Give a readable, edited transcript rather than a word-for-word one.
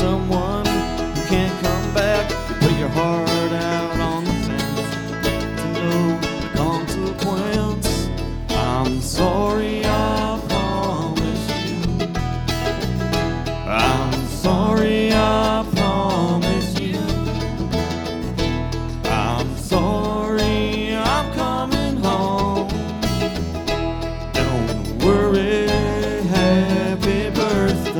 someone who can't come back. You put your heart out on the fence to know the consequence. I'm sorry